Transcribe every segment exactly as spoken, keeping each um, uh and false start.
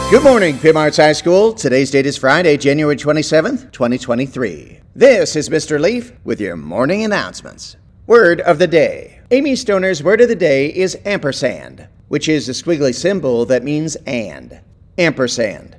Good morning, Pim Arts High School. Today's date is Friday, January twenty-seventh, twenty twenty-three. This is Mister Leaf with your morning announcements. Word of the day. Amy Stoner's word of the day is ampersand, which is a squiggly symbol that means and. Ampersand.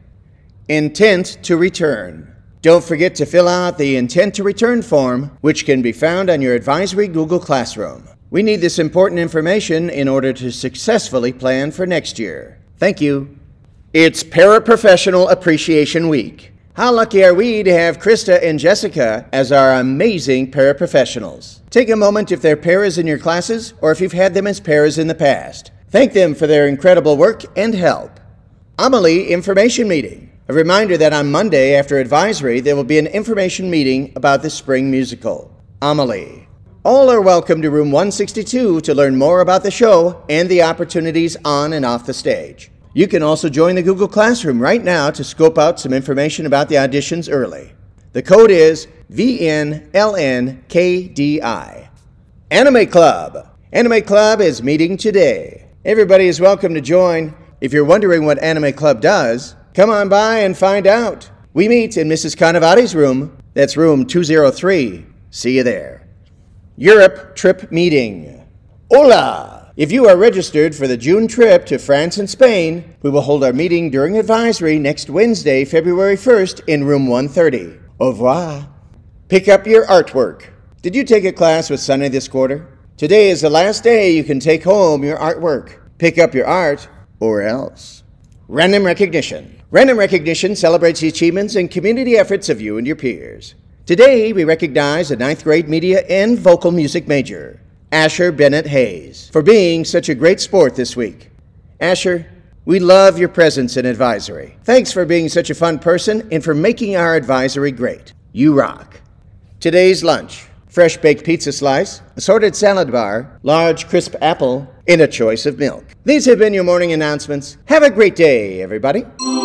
Intent to return. Don't forget to fill out the intent to return form, which can be found on your advisory Google Classroom. We need this important information in order to successfully plan for next year. Thank you. It's Paraprofessional Appreciation Week. How lucky are we to have Krista and Jessica as our amazing paraprofessionals? Take a moment if they're paras in your classes or if you've had them as paras in the past. Thank them for their incredible work and help. Amelie Information Meeting. A reminder that on Monday after advisory, there will be an information meeting about the spring musical. Amelie. All are welcome to room one sixty-two to learn more about the show and the opportunities on and off the stage. You can also join the Google Classroom right now to scope out some information about the auditions early. The code is V N L N K D I. Anime Club. Anime Club is meeting today. Everybody is welcome to join. If you're wondering what Anime Club does, come on by and find out. We meet in Missus Canavati's room. That's room two oh three. See you there. Europe Trip Meeting. Hola! If you are registered for the June trip to France and Spain, we will hold our meeting during advisory next Wednesday, February first in room one thirty. Au revoir. Pick up your artwork. Did you take a class with Sunny this quarter? Today is the last day you can take home your artwork. Pick up your art or else. Random recognition. Random recognition celebrates the achievements and community efforts of you and your peers. Today, we recognize a ninth grade media and vocal music major, Asher Bennett Hayes, for being such a great sport this week. Asher, we love your presence in advisory. Thanks for being such a fun person and for making our advisory great. You rock. Today's lunch: fresh baked pizza slice, assorted salad bar, large crisp apple, and a choice of milk. These have been your morning announcements. Have a great day, everybody.